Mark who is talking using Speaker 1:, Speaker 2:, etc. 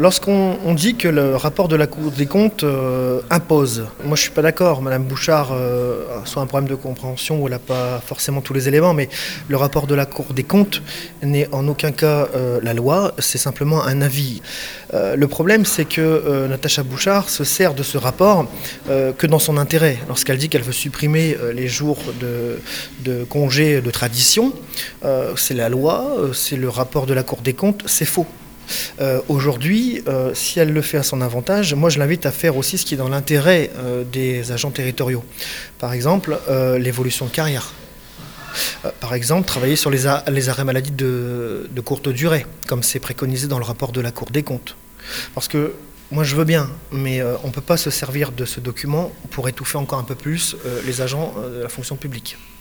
Speaker 1: Lorsqu'on dit que le rapport de la Cour des comptes impose, moi je suis pas d'accord. Madame Bouchard a soit un problème de compréhension où elle n'a pas forcément tous les éléments, mais le rapport de la Cour des comptes n'est en aucun cas la loi, c'est simplement un avis. Le problème, c'est que Natacha Bouchard se sert de ce rapport que dans son intérêt. Lorsqu'elle dit qu'elle veut supprimer les jours de congé de tradition, c'est la loi, c'est le rapport de la Cour des comptes, c'est faux. Aujourd'hui, si elle le fait à son avantage, moi je l'invite à faire aussi ce qui est dans l'intérêt des agents territoriaux. Par exemple, l'évolution de carrière. Par exemple, travailler sur les arrêts maladie de courte durée, comme c'est préconisé dans le rapport de la Cour des comptes. Parce que moi je veux bien, mais on ne peut pas se servir de ce document pour étouffer encore un peu plus les agents de la fonction publique.